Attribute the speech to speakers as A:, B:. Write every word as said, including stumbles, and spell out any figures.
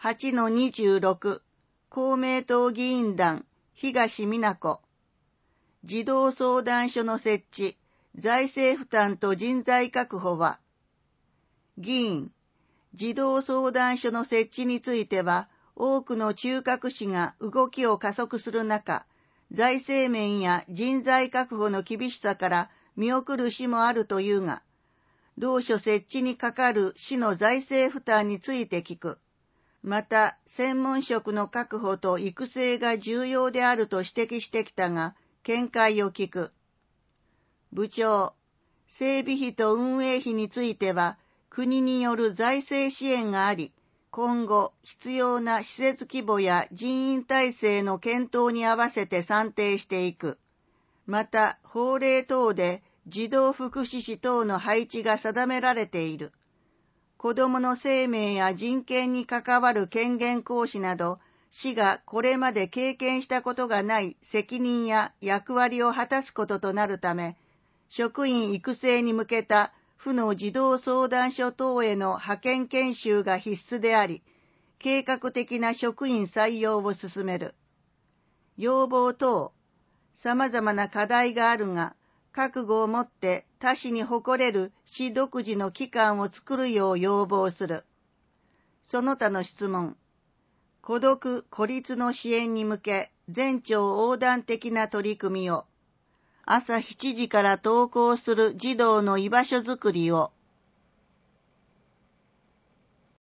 A: はちのにじゅうろく 公明党議員団東美奈子。児童相談所の設置、財政負担と人材確保は。議員、児童相談所の設置については、多くの中核市が動きを加速する中、財政面や人材確保の厳しさから見送る市もあるというが、同所設置にかかる市の財政負担について聞く。また、専門職の確保と育成が重要であると指摘してきたが、見解を聞く。部長、整備費と運営費については、国による財政支援があり、今後必要な施設規模や人員体制の検討に合わせて算定していく。また、法令等で児童福祉司等の配置が定められている。子どもの生命や人権に関わる権限行使など、市がこれまで経験したことがない責任や役割を果たすこととなるため、職員育成に向けた府の児童相談所等への派遣研修が必須であり、計画的な職員採用を進める。要望等、様々な課題があるが、覚悟を持って他市に誇れる市独自の機関を作るよう要望する。その他の質問。孤独・孤立の支援に向け、全庁横断的な取り組みを。朝しちじから登校する児童の居場所づくりを。